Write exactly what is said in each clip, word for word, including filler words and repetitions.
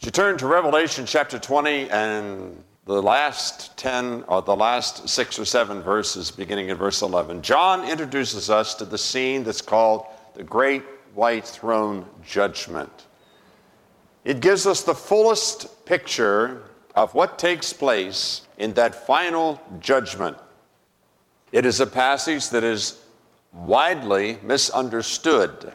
To turn to Revelation chapter twenty and the last ten or the last six or seven verses beginning in verse eleven, John introduces us to the scene that's called the Great White Throne Judgment. It gives us the fullest picture of what takes place in that final judgment. It is a passage that is widely misunderstood.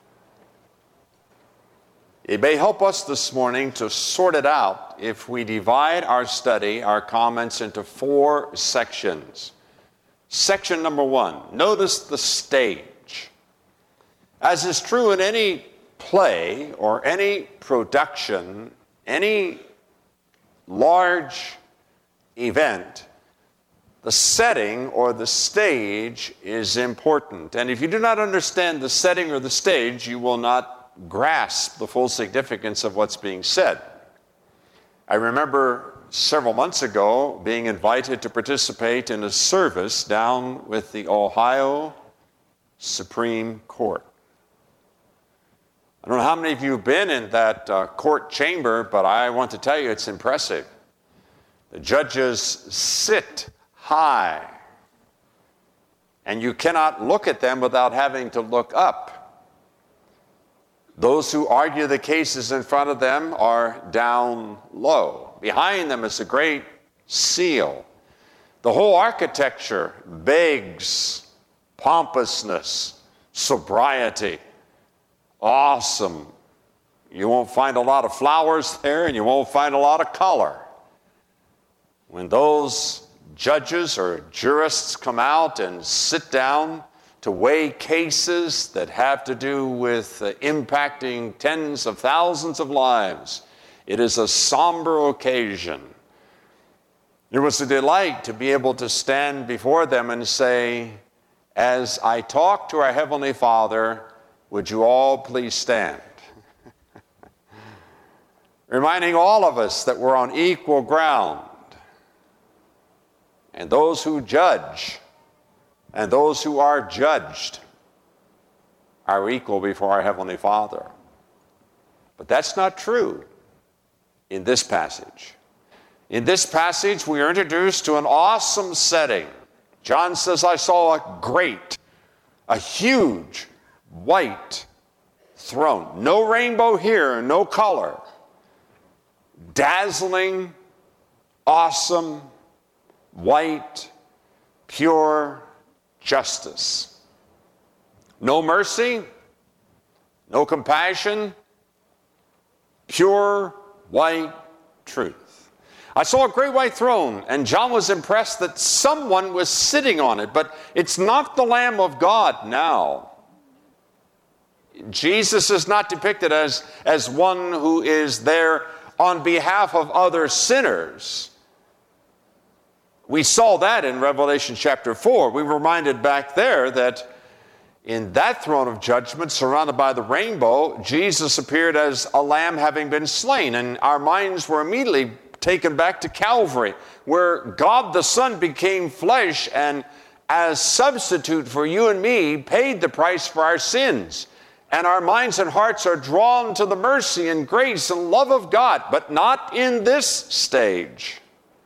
It may help us this morning to sort it out if we divide our study, our comments, into four sections. Section number one, notice the stage. As is true in any play or any production, any large event, the setting or the stage is important. And if you do not understand the setting or the stage, you will not grasp the full significance of what's being said. I remember several months ago being invited to participate in a service down with the Ohio Supreme Court. I don't know how many of you have been in that uh, court chamber, but I want to tell you it's impressive. The judges sit high, and you cannot look at them without having to look up. Those who argue the cases in front of them are down low. Behind them is a great seal. The whole architecture begs pompousness, sobriety. Awesome. You won't find a lot of flowers there, and you won't find a lot of color. When those judges or jurists come out and sit down to weigh cases that have to do with uh, impacting tens of thousands of lives, it is a somber occasion. It was a delight to be able to stand before them and say, as I talk to our Heavenly Father, would you all please stand? Reminding all of us that we're on equal ground. And those who judge and those who are judged are equal before our Heavenly Father. But that's not true in this passage. In this passage, we are introduced to an awesome setting. John says, I saw a great, a huge, white throne. No rainbow here, no color. Dazzling, awesome, white, pure justice. No mercy, no compassion, pure white truth. I saw a great white throne, and John was impressed that someone was sitting on it, but it's not the Lamb of God now. Jesus is not depicted as, as one who is there on behalf of other sinners. We saw that in Revelation chapter four. We were reminded back there that in that throne of judgment, surrounded by the rainbow, Jesus appeared as a lamb having been slain. And our minds were immediately taken back to Calvary, where God the Son became flesh and as substitute for you and me paid the price for our sins. And our minds and hearts are drawn to the mercy and grace and love of God, but not in this stage.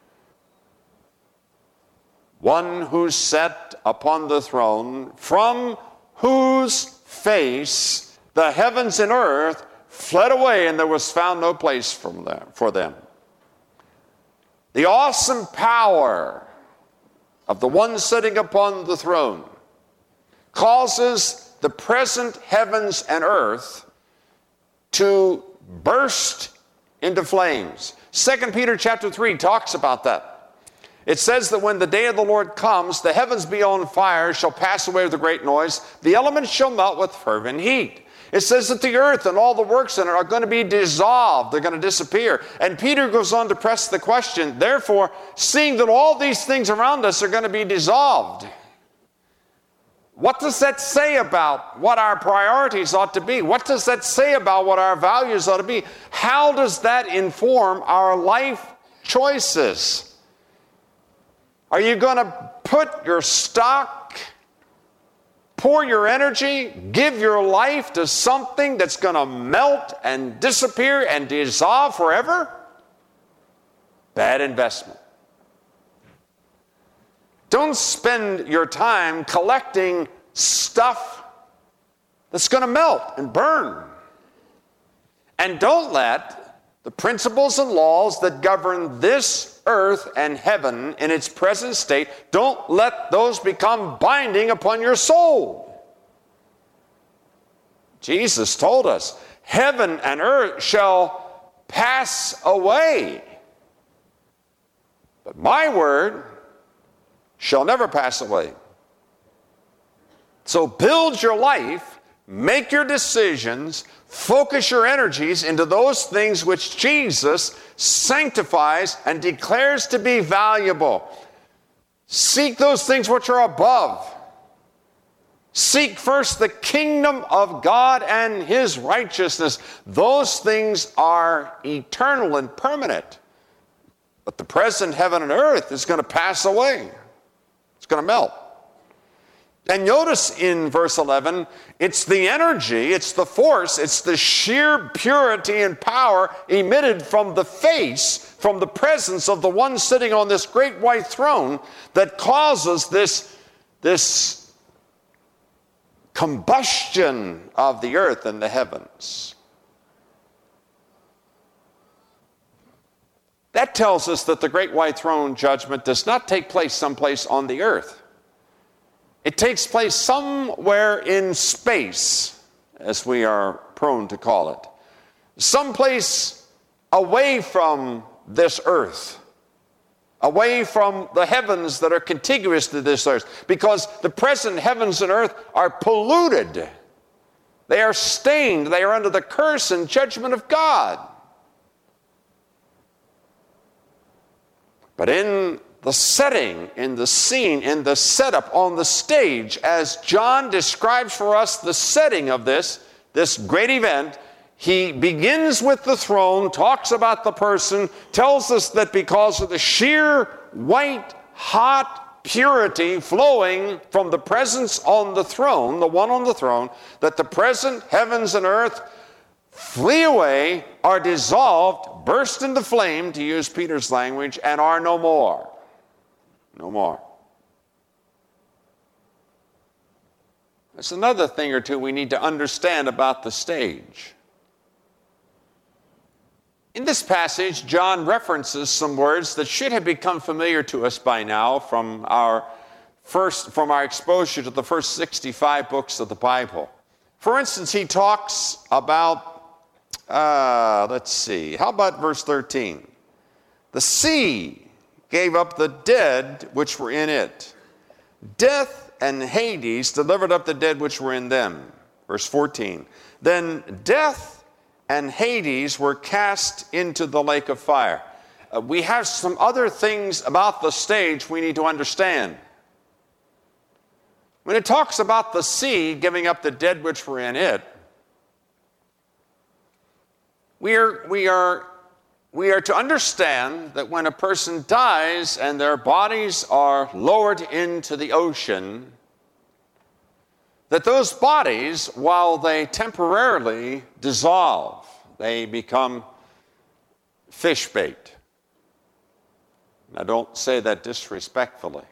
One who sat upon the throne, from whose face the heavens and earth fled away, and there was found no place from them, for them. The awesome power of the one sitting upon the throne causes the present heavens and earth to burst into flames. Second Peter chapter three talks about that. It says that when the day of the Lord comes, the heavens be on fire, shall pass away with a great noise. The elements shall melt with fervent heat. It says that the earth and all the works in it are going to be dissolved. They're going to disappear. And Peter goes on to press the question, therefore, seeing that all these things around us are going to be dissolved, what does that say about what our priorities ought to be? What does that say about what our values ought to be? How does that inform our life choices? Are you going to put your stock pour your energy, give your life to something that's going to melt and disappear and dissolve forever, bad investment. Don't spend your time collecting stuff that's going to melt and burn. And don't let the principles and laws that govern this earth and heaven in its present state, don't let those become binding upon your soul. Jesus told us, heaven and earth shall pass away, but my word shall never pass away. So build your life, make your decisions, focus your energies into those things which Jesus sanctifies and declares to be valuable. Seek those things which are above. Seek first the kingdom of God and his righteousness. Those things are eternal and permanent. But the present heaven and earth is going to pass away. It's going to melt. And notice in verse eleven, it's the energy, it's the force, it's the sheer purity and power emitted from the face, from the presence of the one sitting on this great white throne that causes this, this combustion of the earth and the heavens. That tells us that the great white throne judgment does not take place someplace on the earth. It takes place somewhere in space, as we are prone to call it. Someplace away from this earth, away from the heavens that are contiguous to this earth, because the present heavens and earth are polluted. They are stained. They are under the curse and judgment of God. But in the setting, in the scene, in the setup, on the stage, as John describes for us the setting of this, this great event, he begins with the throne, talks about the person, tells us that because of the sheer white, hot purity flowing from the presence on the throne, the one on the throne, that the present heavens and earth flee away, are dissolved, burst into flame, to use Peter's language, and are no more. No more. There's another thing or two we need to understand about the stage. In this passage, John references some words that should have become familiar to us by now from our first, from our exposure to the first sixty-five books of the Bible. For instance, he talks about, uh, let's see, how about verse thirteen? The sea gave up the dead which were in it. Death and Hades delivered up the dead which were in them. Verse fourteen. Then death and Hades were cast into the lake of fire. Uh, we have some other things about the stage we need to understand. When it talks about the sea giving up the dead which were in it, we are, we are We are to understand that when a person dies and their bodies are lowered into the ocean, that those bodies, while they temporarily dissolve, they become fish bait. Now, don't say that disrespectfully.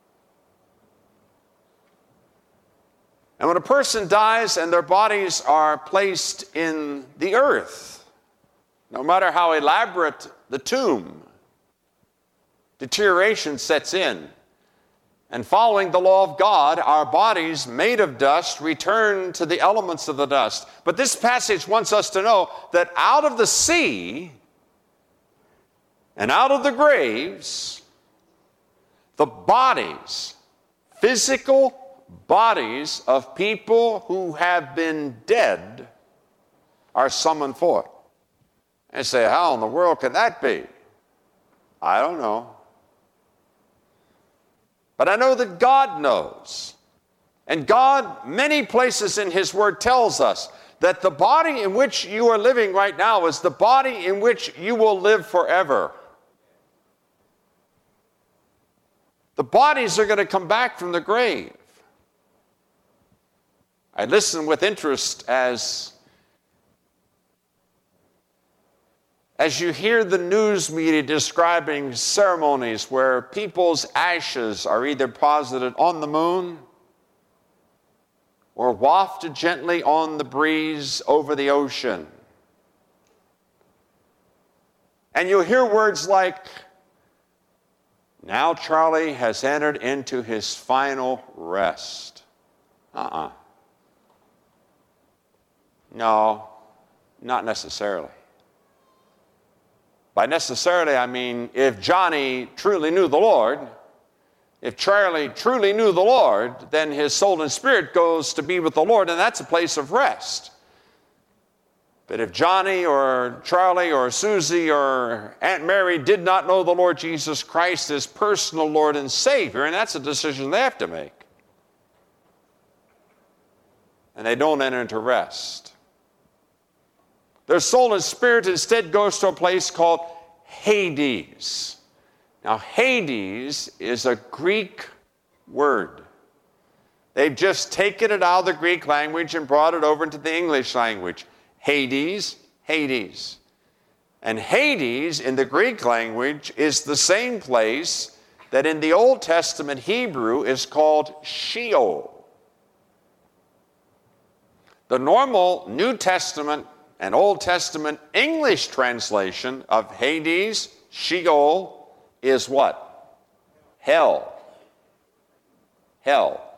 And when a person dies and their bodies are placed in the earth, no matter how elaborate the tomb, deterioration sets in. And following the law of God, our bodies made of dust return to the elements of the dust. But this passage wants us to know that out of the sea and out of the graves, the bodies, physical bodies of people who have been dead are summoned forth. And say, how in the world can that be? I don't know. But I know that God knows. And God, many places in his word, tells us that the body in which you are living right now is the body in which you will live forever. The bodies are going to come back from the grave. I listen with interest as, as you hear the news media describing ceremonies where people's ashes are either deposited on the moon or wafted gently on the breeze over the ocean. And you'll hear words like, now Charlie has entered into his final rest. Uh-uh. No, not necessarily. By necessarily, I mean if Johnny truly knew the Lord, if Charlie truly knew the Lord, then his soul and spirit goes to be with the Lord, and that's a place of rest. But if Johnny or Charlie or Susie or Aunt Mary did not know the Lord Jesus Christ as personal Lord and Savior, and that's a decision they have to make, and they don't enter into rest, their soul and spirit instead goes to a place called Hades. Now, Hades is a Greek word. They've just taken it out of the Greek language and brought it over into the English language. Hades, Hades. And Hades in the Greek language is the same place that in the Old Testament Hebrew is called Sheol. The normal New Testament and Old Testament English translation of Hades, Sheol, is what? Hell. Hell.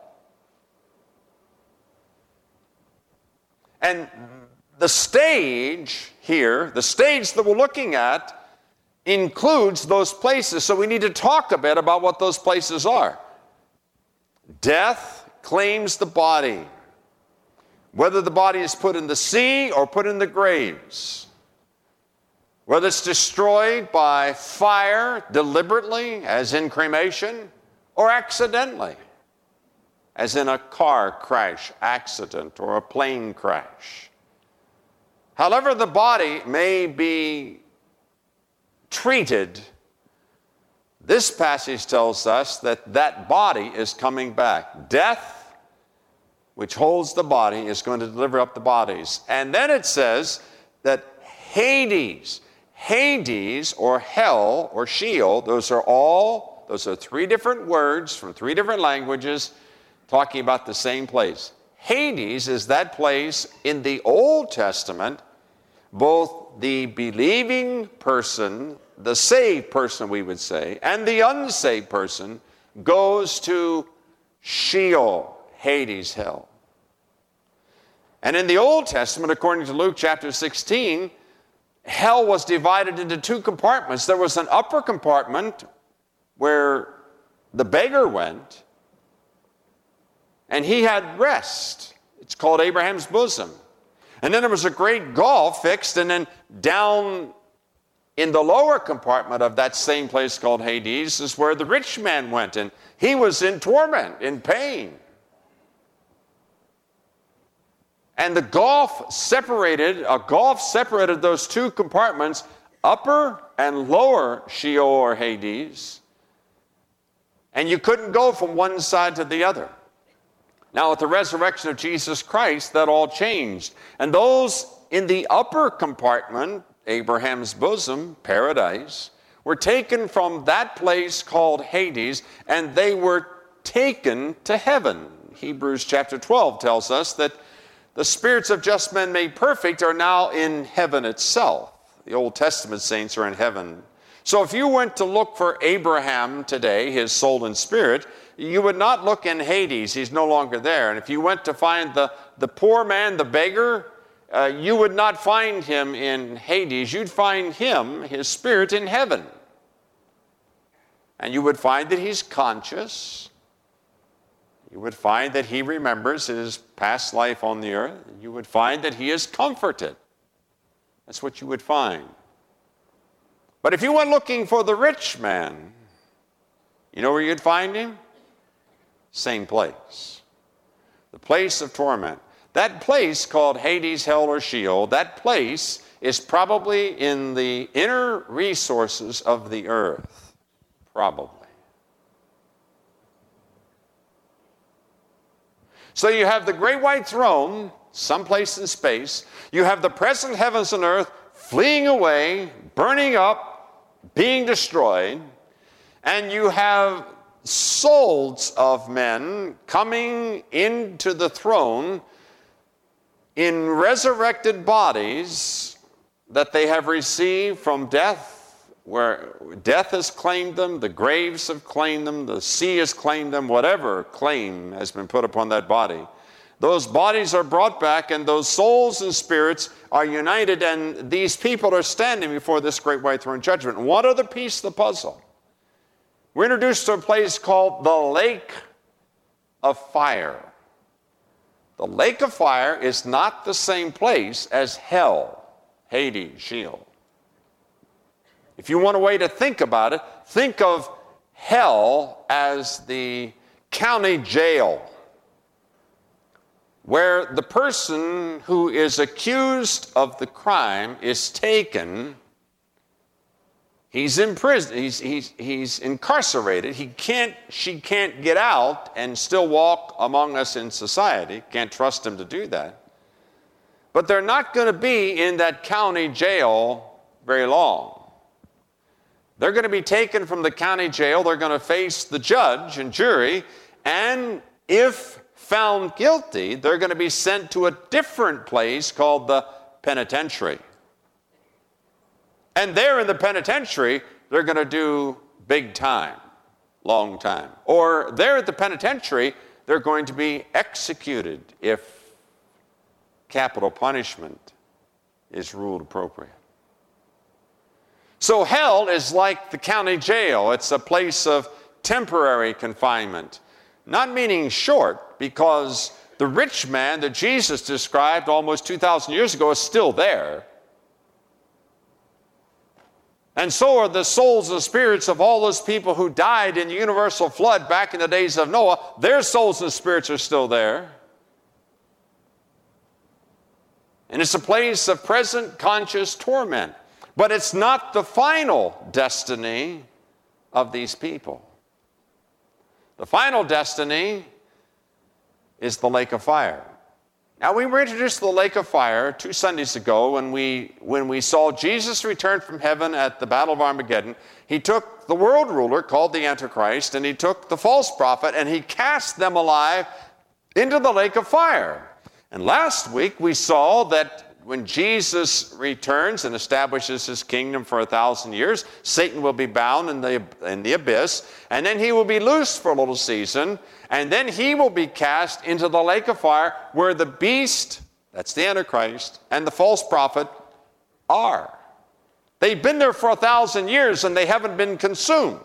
And the stage here, the stage that we're looking at, includes those places. So we need to talk a bit about what those places are. Death claims the body. Whether the body is put in the sea or put in the graves. Whether it's destroyed by fire deliberately, as in cremation, or accidentally, as in a car crash accident or a plane crash. However the body may be treated, this passage tells us that that body is coming back. Death, which holds the body, is going to deliver up the bodies. And then it says that Hades, Hades or hell or Sheol, those are all, those are three different words from three different languages talking about the same place. Hades is that place in the Old Testament, both the believing person, the saved person we would say, and the unsaved person goes to Sheol, Hades, hell. And in the Old Testament, according to Luke chapter sixteen, hell was divided into two compartments. There was an upper compartment where the beggar went, and he had rest. It's called Abraham's bosom. And then there was a great gulf fixed, and then down in the lower compartment of that same place called Hades is where the rich man went, and he was in torment, in pain. And the gulf separated, a gulf separated those two compartments, upper and lower Sheol or Hades, and you couldn't go from one side to the other. Now, with the resurrection of Jesus Christ, that all changed. And those in the upper compartment, Abraham's bosom, paradise, were taken from that place called Hades, and they were taken to heaven. Hebrews chapter twelve tells us that the spirits of just men made perfect are now in heaven itself. The Old Testament saints are in heaven. So if you went to look for Abraham today, his soul and spirit, you would not look in Hades. He's no longer there. And if you went to find the, the poor man, the beggar, uh, you would not find him in Hades. You'd find him, his spirit, in heaven. And you would find that he's conscious. You would find that he remembers his past life on the earth. You would find that he is comforted. That's what you would find. But if you went looking for the rich man, you know where you'd find him? Same place. The place of torment. That place called Hades, hell, or Sheol, that place is probably in the inner resources of the earth. Probably. So you have the great white throne, someplace in space. You have the present heavens and earth fleeing away, burning up, being destroyed. And you have souls of men coming into the throne in resurrected bodies that they have received from death, where death has claimed them, the graves have claimed them, the sea has claimed them, whatever claim has been put upon that body. Those bodies are brought back, and those souls and spirits are united, and these people are standing before this great white throne judgment. One other piece of the puzzle. We're introduced to a place called the Lake of Fire. The Lake of Fire is not the same place as hell, Hades, Sheol. If you want a way to think about it, think of hell as the county jail, where the person who is accused of the crime is taken. He's in prison, he's, he's, he's incarcerated. He can't, she can't get out and still walk among us in society. Can't trust him to do that. But they're not going to be in that county jail very long. They're going to be taken from the county jail. They're going to face the judge and jury, and if found guilty, they're going to be sent to a different place called the penitentiary. And there in the penitentiary, they're going to do big time, long time. Or there at the penitentiary, they're going to be executed if capital punishment is ruled appropriate. So hell is like the county jail. It's a place of temporary confinement. Not meaning short, because the rich man that Jesus described almost two thousand years ago is still there. And so are the souls and spirits of all those people who died in the universal flood back in the days of Noah. Their souls and spirits are still there. And it's a place of present conscious torment. But it's not the final destiny of these people. The final destiny is the lake of fire. Now, we were introduced to the lake of fire two Sundays ago when we, when we saw Jesus return from heaven at the Battle of Armageddon. He took the world ruler, called the Antichrist, and he took the false prophet, and he cast them alive into the lake of fire. And last week we saw that when Jesus returns and establishes his kingdom for a thousand years, Satan will be bound in the, in the abyss, and then he will be loosed for a little season, and then he will be cast into the lake of fire where the beast, that's the Antichrist, and the false prophet are. They've been there for a thousand years and they haven't been consumed.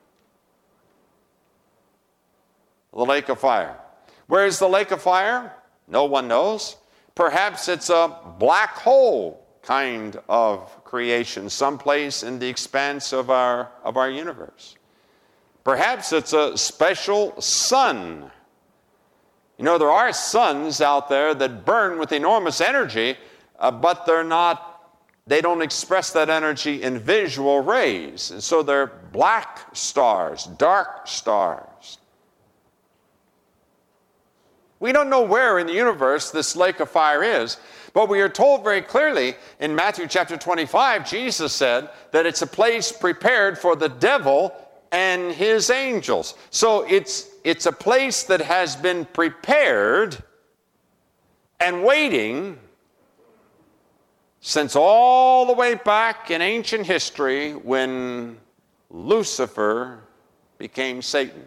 The lake of fire. Where is the lake of fire? No one knows. Perhaps it's a black hole kind of creation, someplace in the expanse of our, of our universe. Perhaps it's a special sun. You know, there are suns out there that burn with enormous energy, uh, but they're not, they don't express that energy in visual rays. And so they're black stars, dark stars. We don't know where in the universe this lake of fire is, but we are told very clearly in Matthew chapter twenty-five, Jesus said that it's a place prepared for the devil and his angels. So it's, it's a place that has been prepared and waiting since all the way back in ancient history when Lucifer became Satan.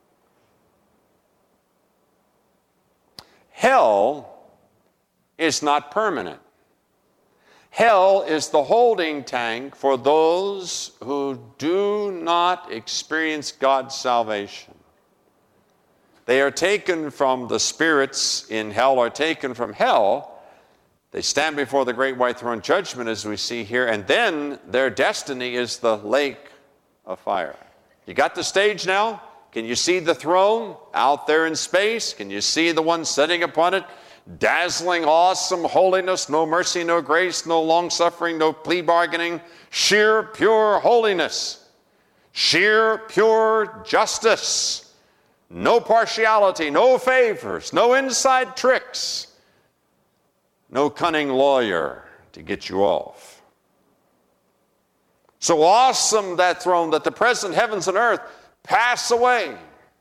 Hell is not permanent. Hell is the holding tank for those who do not experience God's salvation. They are taken from the spirits in hell, are taken from hell. They stand before the great white throne judgment, as we see here, and then their destiny is the lake of fire. You got the stage now? Can you see the throne out there in space? Can you see the one sitting upon it? Dazzling, awesome holiness, no mercy, no grace, no long-suffering, no plea bargaining, sheer, pure holiness, sheer, pure justice, No partiality, no favors, no inside tricks, no cunning lawyer to get you off. So awesome that throne that the present heavens and earth pass away.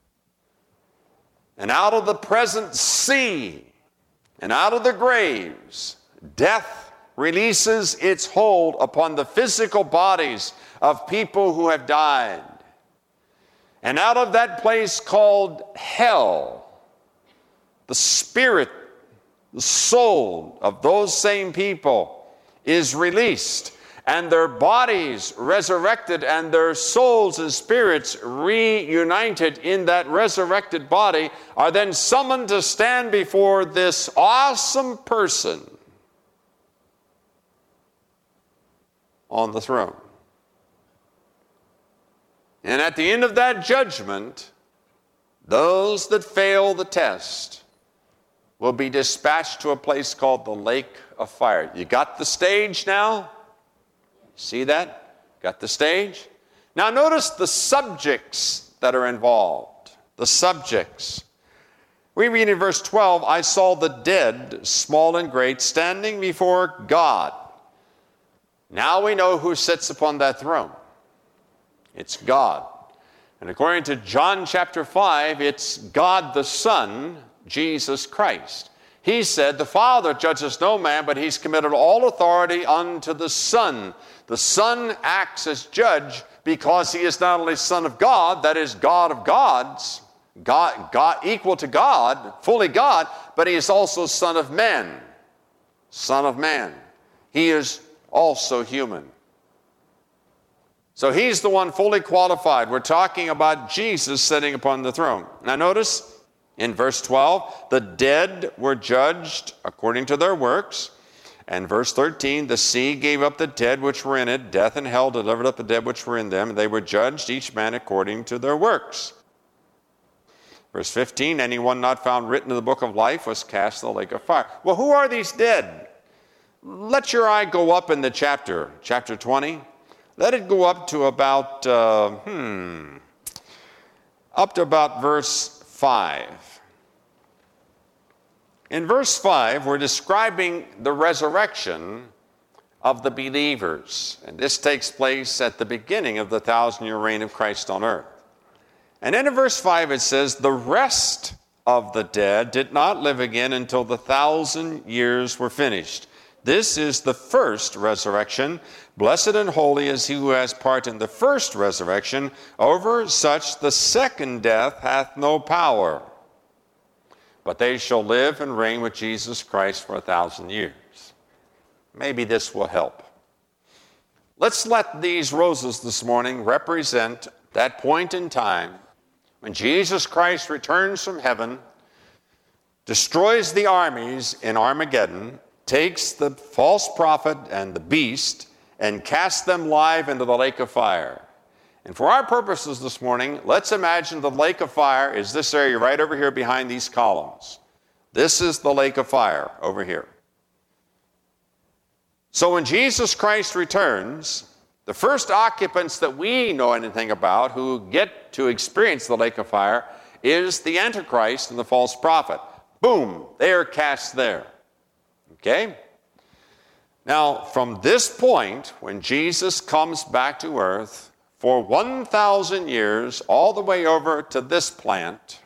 And out of the present sea and out of the graves, death releases its hold upon the physical bodies of people who have died. And out of that place called hell, the spirit, the soul of those same people is released, and their bodies resurrected, and their souls and spirits reunited in that resurrected body are then summoned to stand before this awesome person on the throne. And at the end of that judgment, those that fail the test will be dispatched to a place called the lake of fire. You got the stage now? See that? Got the stage? Now notice the subjects that are involved. The subjects. We read in verse twelve, I saw the dead, small and great, standing before God. Now we know who sits upon that throne. It's God. And according to John chapter five, it's God the Son, Jesus Christ. He said, the Father judges no man, but he's committed all authority unto the Son. The Son acts as judge because he is not only Son of God, that is God of gods, God, God equal to God, fully God, but he is also Son of men. Son of man. He is also human. So he's the one fully qualified. We're talking about Jesus sitting upon the throne. Now notice, in verse twelve, the dead were judged according to their works. And verse thirteen, the sea gave up the dead which were in it. Death and hell delivered up the dead which were in them. And they were judged, each man according to their works. Verse fifteen, anyone not found written in the book of life was cast in the lake of fire. Well, who are these dead? Let your eye go up in the chapter, chapter twenty. Let it go up to about, uh, hmm, up to about verse five. In verse five, we're describing the resurrection of the believers. And this takes place at the beginning of the thousand-year reign of Christ on earth. And then in verse five it says, the rest of the dead did not live again until the thousand years were finished. This is the first resurrection. Blessed and holy is he who has part in the first resurrection. Over such the second death hath no power. But they shall live and reign with Jesus Christ for a thousand years. Maybe this will help. Let's let these roses this morning represent that point in time when Jesus Christ returns from heaven, destroys the armies in Armageddon, takes the false prophet and the beast and casts them live into the lake of fire. And for our purposes this morning, let's imagine the lake of fire is this area right over here behind these columns. This is the lake of fire over here. So when Jesus Christ returns, the first occupants that we know anything about who get to experience the lake of fire is the Antichrist and the false prophet. Boom, they are cast there. Okay? Now, from this point, when Jesus comes back to earth, for one thousand years, all the way over to this plant,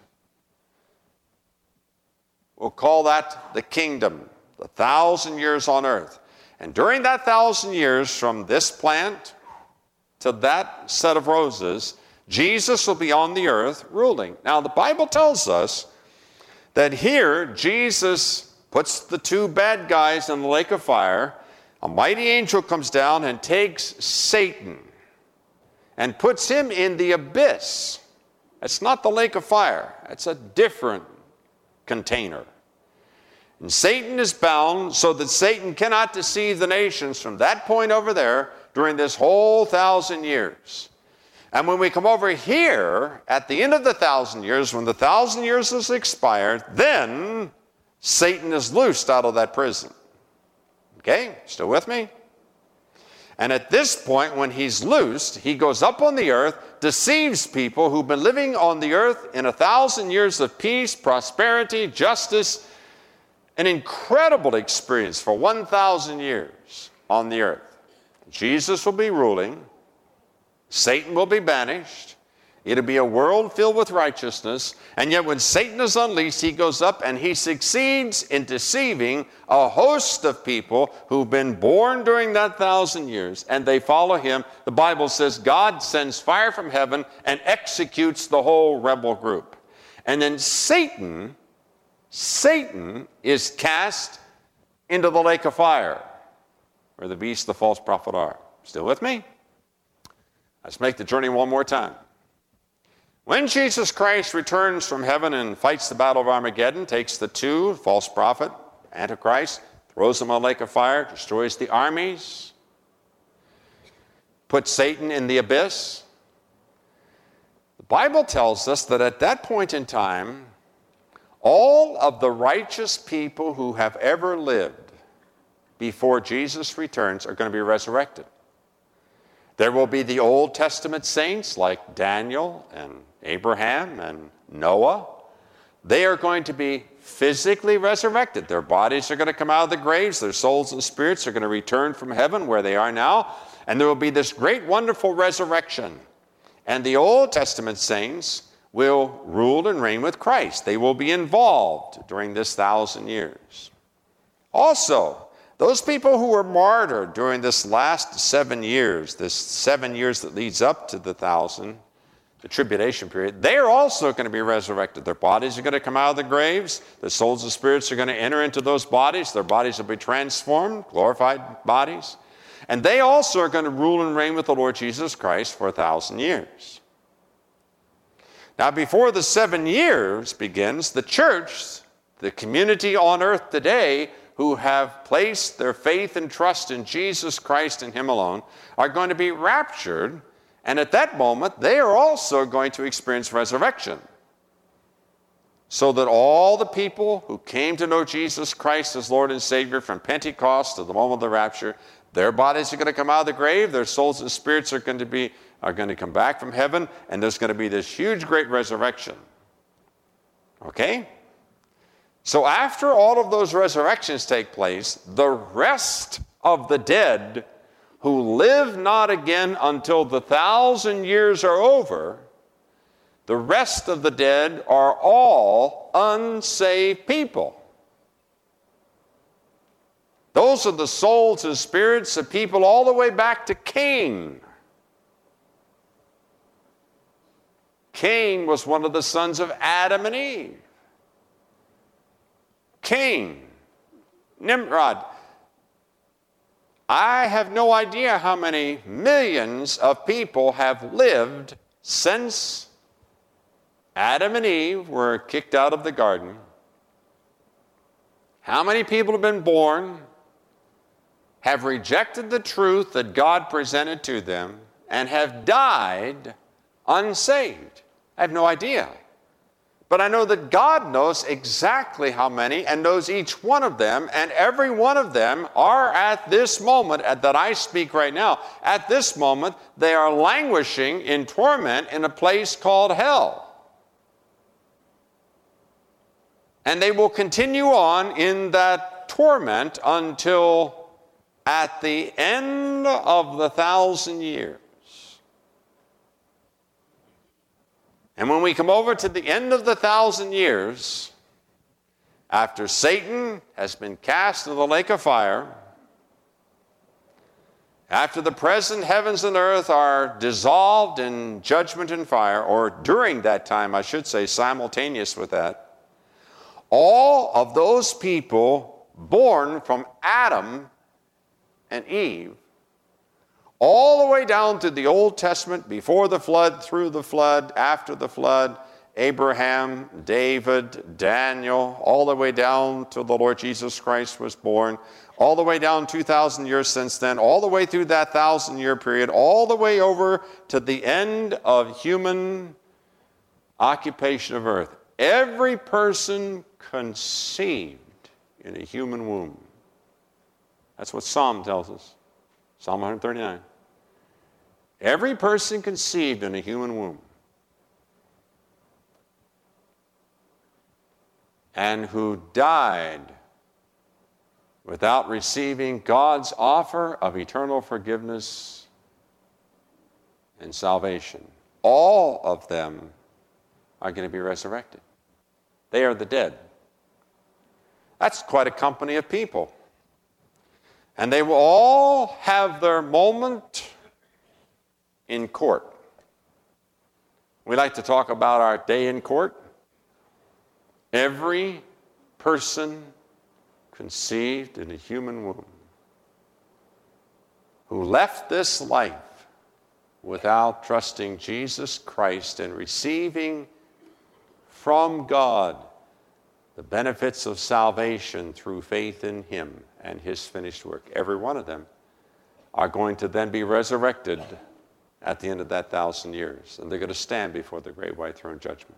we'll call that the kingdom, the thousand years on earth. And during that thousand years, from this plant to that set of roses, Jesus will be on the earth ruling. Now, the Bible tells us that here, Jesus puts the two bad guys in the lake of fire. A mighty angel comes down and takes Satan and puts him in the abyss. It's not the lake of fire. It's a different container. And Satan is bound so that Satan cannot deceive the nations from that point over there during this whole thousand years. And when we come over here, at the end of the thousand years, when the thousand years is expired, then Satan is loosed out of that prison. Okay? Still with me? And at this point, when he's loosed, he goes up on the earth, deceives people who've been living on the earth in a thousand years of peace, prosperity, justice, an incredible experience for one thousand years on the earth. Jesus will be ruling. Satan will be banished. It'll be a world filled with righteousness. And yet when Satan is unleashed, he goes up and he succeeds in deceiving a host of people who've been born during that thousand years, and they follow him. The Bible says God sends fire from heaven and executes the whole rebel group. And then Satan, Satan is cast into the lake of fire, where the beast, the false prophet are. Still with me? Let's make the journey one more time. When Jesus Christ returns from heaven and fights the battle of Armageddon, takes the two, false prophet, Antichrist, throws them in a lake of fire, destroys the armies, puts Satan in the abyss. The Bible tells us that at that point in time, all of the righteous people who have ever lived before Jesus returns are going to be resurrected. There will be the Old Testament saints like Daniel and Abraham and Noah. They are going to be physically resurrected. Their bodies are going to come out of the graves. Their souls and spirits are going to return from heaven where they are now. And there will be this great, wonderful resurrection. And the Old Testament saints will rule and reign with Christ. They will be involved during this thousand years. Also, those people who were martyred during this last seven years, this seven years that leads up to the thousand, the tribulation period, they are also going to be resurrected. Their bodies are going to come out of the graves. Their souls and spirits are going to enter into those bodies. Their bodies will be transformed, glorified bodies. And they also are going to rule and reign with the Lord Jesus Christ for a thousand years. Now, before the seven years begins, the church, the community on earth today, who have placed their faith and trust in Jesus Christ and him alone, are going to be raptured, and at that moment they are also going to experience resurrection. So that all the people who came to know Jesus Christ as Lord and Savior from Pentecost to the moment of the rapture, their bodies are going to come out of the grave, their souls and spirits are going to be are going to come back from heaven, and there's going to be this huge great resurrection. Okay? So after all of those resurrections take place, the rest of the dead who live not again until the thousand years are over, the rest of the dead are all unsaved people. Those are the souls and spirits of people all the way back to Cain. Cain was one of the sons of Adam and Eve. Cain, Nimrod. I have no idea how many millions of people have lived since Adam and Eve were kicked out of the garden. How many people have been born, have rejected the truth that God presented to them, and have died unsaved? I have no idea. But I know that God knows exactly how many and knows each one of them, and every one of them are at this moment at that I speak right now. At this moment, they are languishing in torment in a place called hell. And they will continue on in that torment until at the end of the thousand years. And when we come over to the end of the thousand years, after Satan has been cast into the lake of fire, after the present heavens and earth are dissolved in judgment and fire, or during that time, I should say, simultaneous with that, all of those people born from Adam and Eve, all the way down to the Old Testament, before the flood, through the flood, after the flood, Abraham, David, Daniel, all the way down till the Lord Jesus Christ was born, all the way down two thousand years since then, all the way through that thousand-year period, all the way over to the end of human occupation of earth. Every person conceived in a human womb. That's what Psalm tells us. Psalm one thirty-nine. Every person conceived in a human womb and who died without receiving God's offer of eternal forgiveness and salvation, all of them are going to be resurrected. They are the dead. That's quite a company of people. And they will all have their moment in court. We like to talk about our day in court. Every person conceived in a human womb who left this life without trusting Jesus Christ and receiving from God the benefits of salvation through faith in Him and His finished work. Every one of them are going to then be resurrected at the end of that thousand years, and they're going to stand before the great white throne judgment.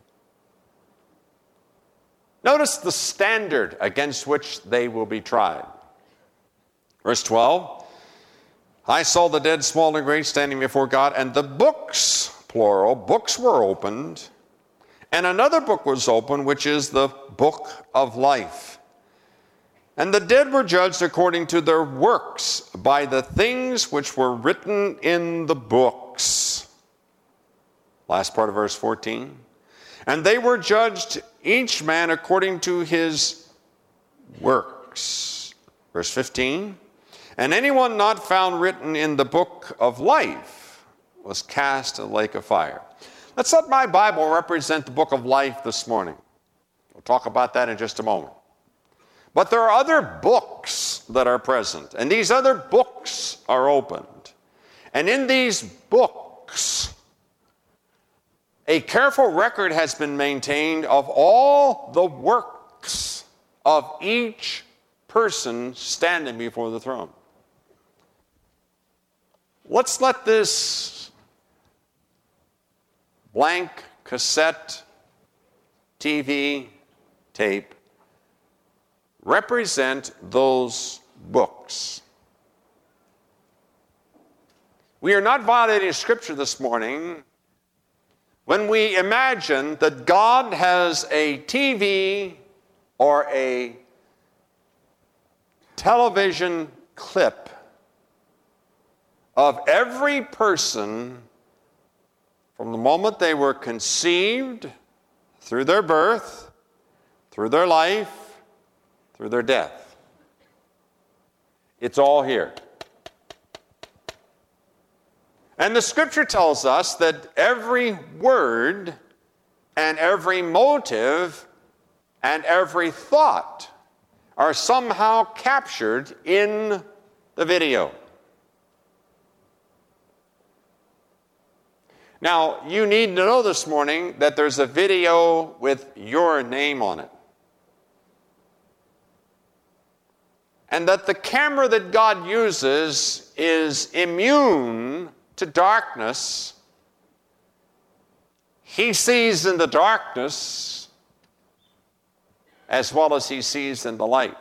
Notice the standard against which they will be tried. Verse twelve, I saw the dead, small and great, standing before God, and the books, plural, books were opened, and another book was opened, which is the book of life. And the dead were judged according to their works by the things which were written in the books. Last part of verse fourteen. And they were judged, each man according to his works. Verse fifteen. And anyone not found written in the book of life was cast in the lake of fire. Let's let my Bible represent the book of life this morning. We'll talk about that in just a moment. But there are other books that are present, and these other books are opened. And in these books, a careful record has been maintained of all the works of each person standing before the throne. Let's let this blank cassette T V tape represent those books. We are not violating Scripture this morning when we imagine that God has a T V or a television clip of every person from the moment they were conceived, through their birth, through their life, through their death. It's all here. And the Scripture tells us that every word and every motive and every thought are somehow captured in the video. Now, you need to know this morning that there's a video with your name on it. And that the camera that God uses is immune to darkness. He sees in the darkness as well as he sees in the light.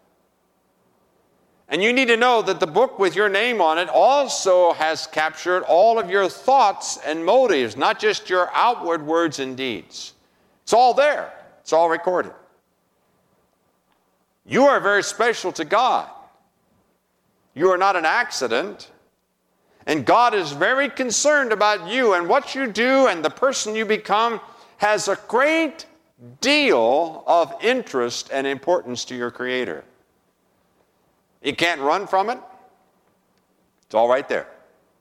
And you need to know that the book with your name on it also has captured all of your thoughts and motives, not just your outward words and deeds. It's all there. It's all recorded. You are very special to God. You are not an accident. And God is very concerned about you, and what you do and the person you become has a great deal of interest and importance to your Creator. You can't run from it. It's all right there.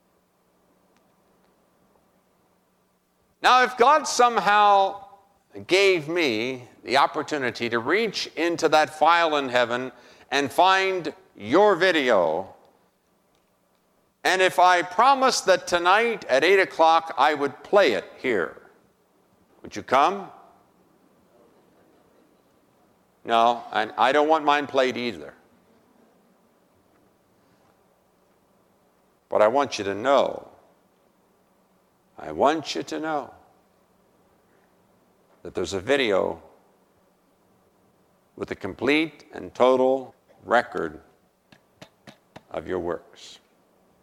Now, if God somehow gave me the opportunity to reach into that file in heaven and find your video, and if I promised that tonight at eight o'clock I would play it here, would you come? No, I, I don't want mine played either. But I want you to know, I want you to know that there's a video with a complete and total record of your works.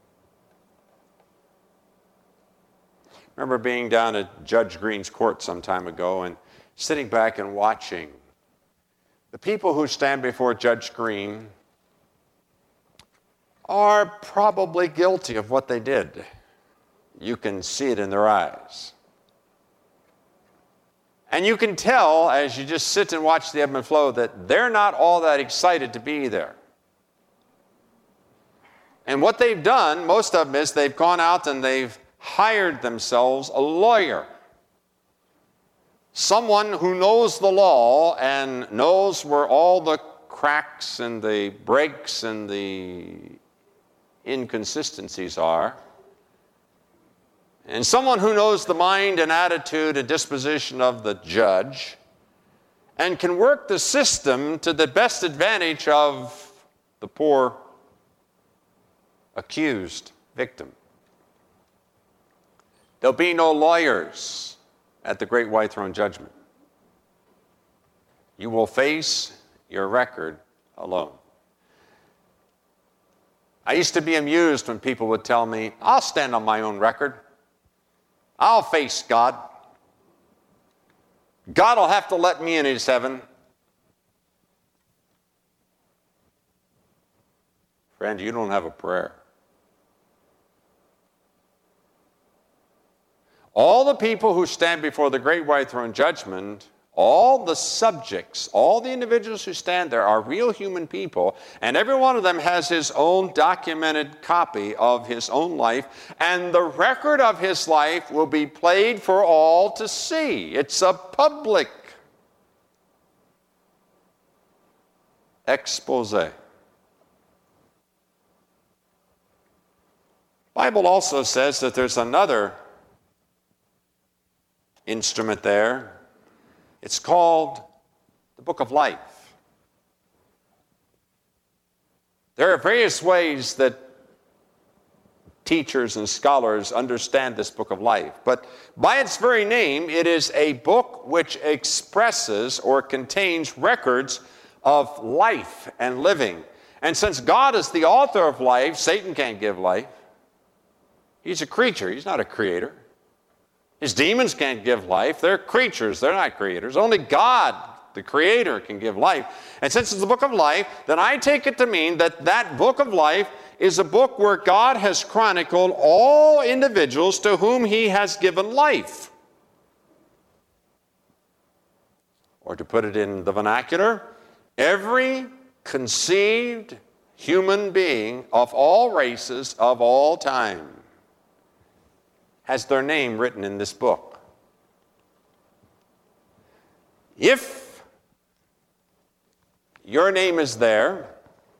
remember being down at Judge Green's court some time ago and sitting back and watching. The people who stand before Judge Green are probably guilty of what they did. You can see it in their eyes. And you can tell as you just sit and watch the ebb and flow that they're not all that excited to be there. And what they've done, most of them, is they've gone out and they've hired themselves a lawyer. Someone who knows the law and knows where all the cracks and the breaks and the inconsistencies are. And someone who knows the mind and attitude and disposition of the judge and can work the system to the best advantage of the poor accused victim. There'll be no lawyers at the great white throne judgment. You will face your record alone. I used to be amused when people would tell me, I'll stand on my own record. I'll face God. God will have to let me in his heaven. Friend, you don't have a prayer. All the people who stand before the great white throne judgment, all the subjects, all the individuals who stand there are real human people, and every one of them has his own documented copy of his own life, and the record of his life will be played for all to see. It's a public expose. The Bible also says that there's another instrument there. It's called the Book of Life. There are various ways that teachers and scholars understand this Book of Life, but by its very name, it is a book which expresses or contains records of life and living. And since God is the author of life, Satan can't give life. He's a creature, he's not a creator. His demons can't give life. They're creatures. They're not creators. Only God, the Creator, can give life. And since it's the book of life, then I take it to mean that that book of life is a book where God has chronicled all individuals to whom he has given life. Or to put it in the vernacular, every conceived human being of all races of all time has their name written in this book. If your name is there,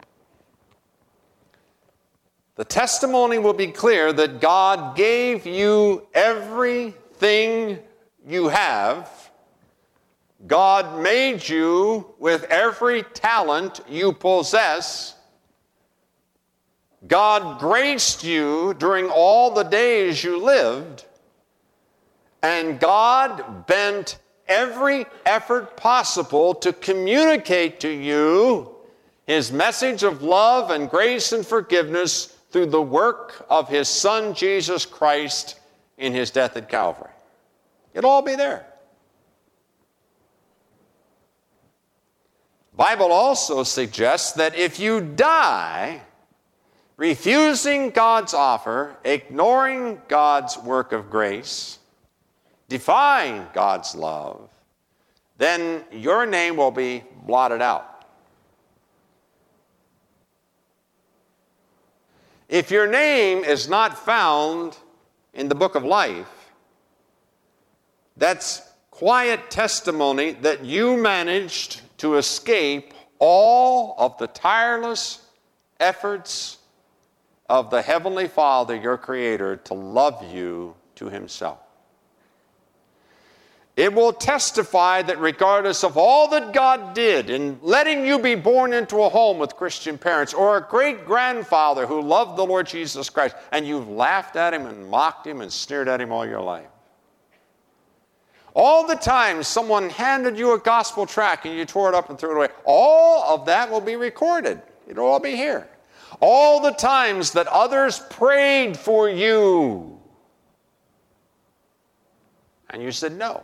the testimony will be clear that God gave you everything you have. God made you with every talent you possess. God graced you during all the days you lived, and God bent every effort possible to communicate to you his message of love and grace and forgiveness through the work of his Son, Jesus Christ, in his death at Calvary. It'll all be there. The Bible also suggests that if you die refusing God's offer, ignoring God's work of grace, defying God's love, then your name will be blotted out. If your name is not found in the book of life, that's quiet testimony that you managed to escape all of the tireless efforts of the Heavenly Father, your Creator, to love you to himself. It will testify that regardless of all that God did in letting you be born into a home with Christian parents, or a great-grandfather who loved the Lord Jesus Christ, and you've laughed at him and mocked him and sneered at him all your life. All the time someone handed you a gospel tract and you tore it up and threw it away, all of that will be recorded. It'll all be here. All the times that others prayed for you And you said no.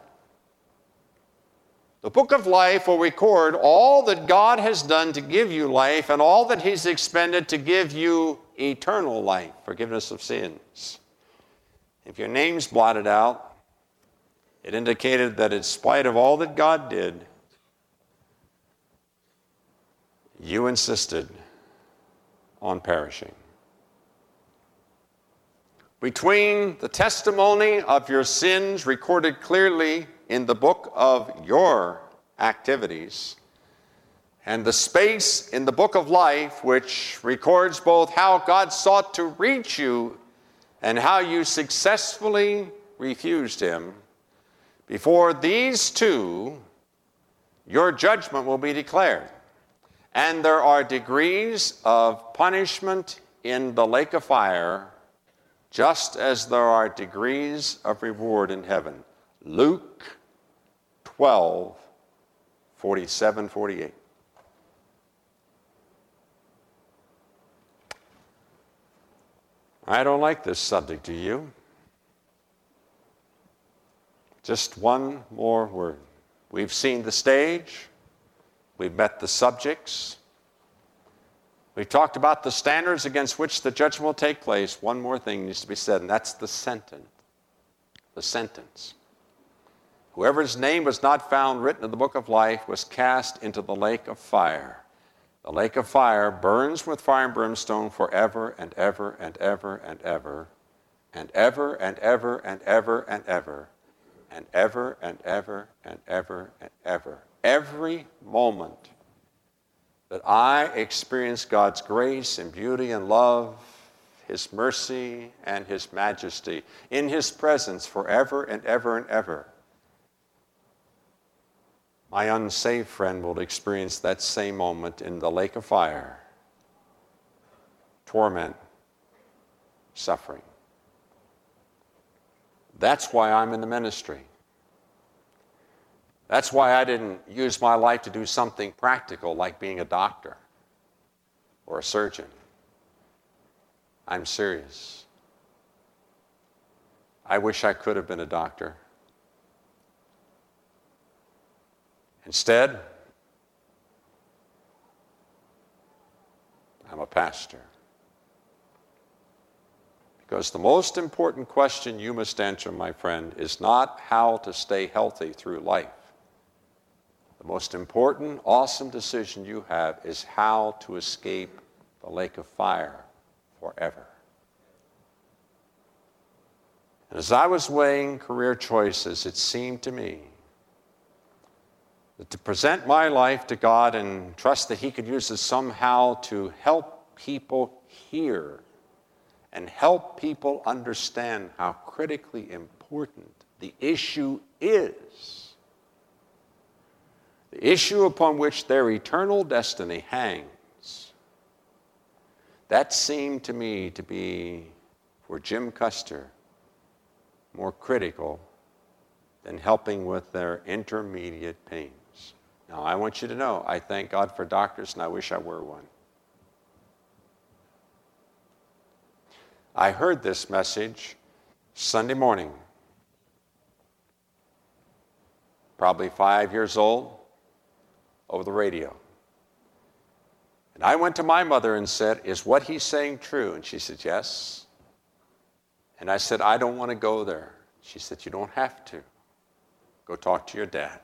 The book of life will record all that God has done to give you life and all that he's expended to give you eternal life, forgiveness of sins. If your name's blotted out, it indicated that in spite of all that God did, you insisted on perishing. Between the testimony of your sins recorded clearly in the book of your activities and the space in the book of life which records both how God sought to reach you and how you successfully refused him, before these two, your judgment will be declared. And there are degrees of punishment in the lake of fire, just as there are degrees of reward in heaven. Luke twelve, forty-seven, forty-eight. I don't like this subject, do you? Just one more word. We've seen the stage. We've met the subjects. We've talked about the standards against which the judgment will take place. One more thing needs to be said, and that's the sentence. The sentence. Whoever's name was not found written in the book of life was cast into the lake of fire. The lake of fire burns with fire and brimstone forever and ever and ever and ever and ever and ever and ever and ever and ever and ever and ever and ever. Every moment that I experience God's grace and beauty and love, his mercy and his majesty in his presence forever and ever and ever, my unsaved friend will experience that same moment in the lake of fire, torment, suffering. That's why I'm in the ministry. That's why I didn't use my life to do something practical like being a doctor or a surgeon. I'm serious. I wish I could have been a doctor. Instead, I'm a pastor. Because the most important question you must answer, my friend, is not how to stay healthy through life. The most important, awesome decision you have is how to escape the lake of fire forever. And as I was weighing career choices, it seemed to me that to present my life to God and trust that he could use it somehow to help people hear and help people understand how critically important the issue is, the issue upon which their eternal destiny hangs, that seemed to me to be, for Jim Custer, more critical than helping with their intermediate pains. Now, I want you to know, I thank God for doctors, and I wish I were one. I heard this message Sunday morning, probably five years old, over the radio. And I went to my mother and said, "Is what he's saying true?" And she said, "Yes." And I said, "I don't want to go there." She said, "You don't have to. Go talk to your dad."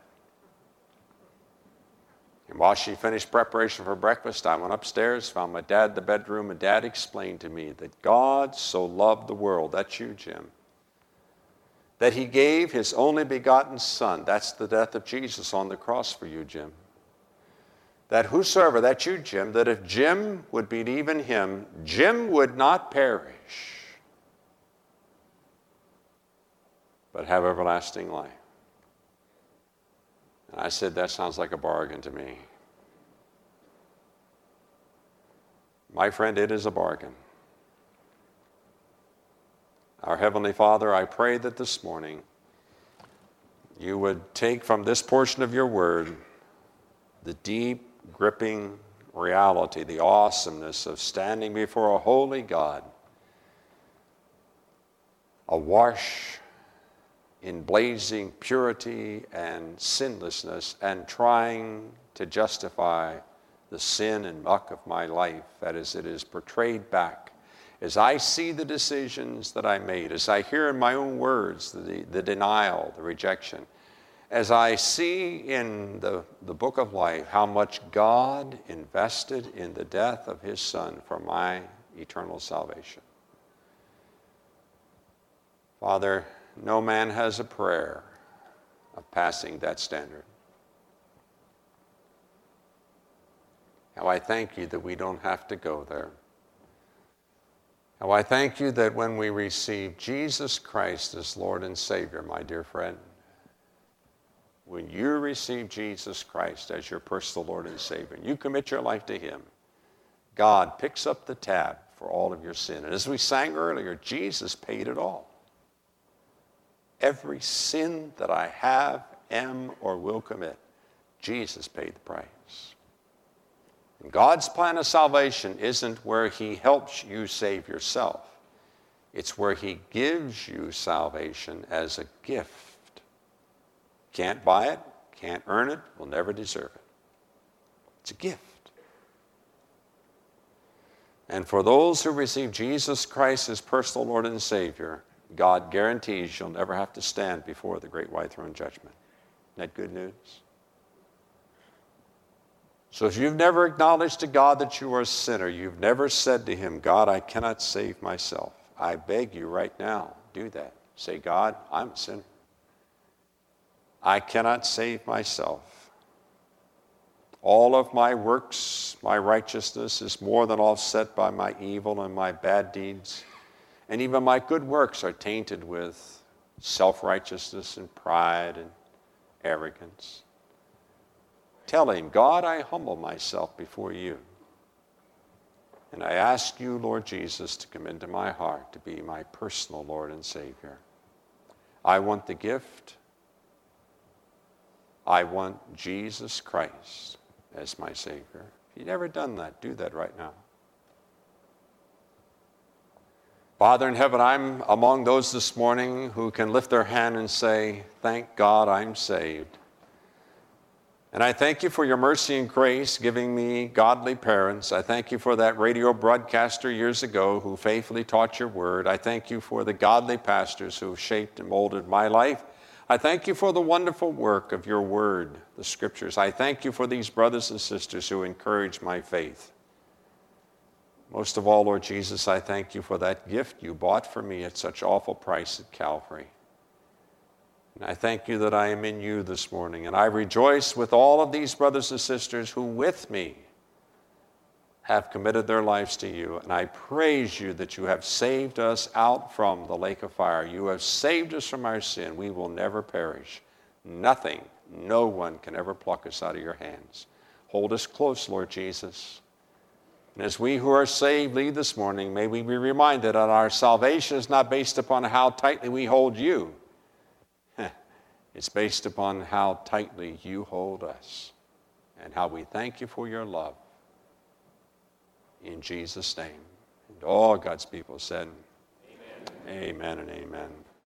And while she finished preparation for breakfast, I went upstairs, found my dad in the bedroom, and Dad explained to me that God so loved the world, that's you, Jim, that he gave his only begotten Son, that's the death of Jesus on the cross for you, Jim, that whosoever, that's you, Jim, that if Jim would believe in him, Jim would not perish, but have everlasting life. And I said, that sounds like a bargain to me. My friend, it is a bargain. Our Heavenly Father, I pray that this morning you would take from this portion of your word the deep, gripping reality, the awesomeness of standing before a holy God, awash in blazing purity and sinlessness and trying to justify the sin and muck of my life as it is portrayed back. As I see the decisions that I made, as I hear in my own words the, the denial, the rejection, as I see in the, the book of life how much God invested in the death of his Son for my eternal salvation. Father, no man has a prayer of passing that standard. How I thank you that we don't have to go there. How I thank you that when we receive Jesus Christ as Lord and Savior, my dear friend, when you receive Jesus Christ as your personal Lord and Savior, and you commit your life to him, God picks up the tab for all of your sin. And as we sang earlier, Jesus paid it all. Every sin that I have, am, or will commit, Jesus paid the price. And God's plan of salvation isn't where he helps you save yourself. It's where he gives you salvation as a gift. Can't buy it, can't earn it, will never deserve it. It's a gift. And for those who receive Jesus Christ as personal Lord and Savior, God guarantees you'll never have to stand before the great white throne judgment. Isn't that good news? So if you've never acknowledged to God that you are a sinner, you've never said to him, God, I cannot save myself, I beg you right now, do that. Say, God, I'm a sinner. I cannot save myself. All of my works, my righteousness is more than offset by my evil and my bad deeds. And even my good works are tainted with self-righteousness and pride and arrogance. Tell him, God, I humble myself before you. And I ask you, Lord Jesus, to come into my heart to be my personal Lord and Savior. I want the gift. I want Jesus Christ as my Savior. If you've never done that, do that right now. Father in heaven, I'm among those this morning who can lift their hand and say, thank God I'm saved. And I thank you for your mercy and grace giving me godly parents. I thank you for that radio broadcaster years ago who faithfully taught your word. I thank you for the godly pastors who have shaped and molded my life. I thank you for the wonderful work of your word, the scriptures. I thank you for these brothers and sisters who encourage my faith. Most of all, Lord Jesus, I thank you for that gift you bought for me at such awful price at Calvary. And I thank you that I am in you this morning. And I rejoice with all of these brothers and sisters who with me have committed their lives to you. And I praise you that you have saved us out from the lake of fire. You have saved us from our sin. We will never perish. Nothing, no one can ever pluck us out of your hands. Hold us close, Lord Jesus. And as we who are saved leave this morning, may we be reminded that our salvation is not based upon how tightly we hold you. It's based upon how tightly you hold us and how we thank you for your love. In Jesus' name. And all God's people said, amen, amen and amen.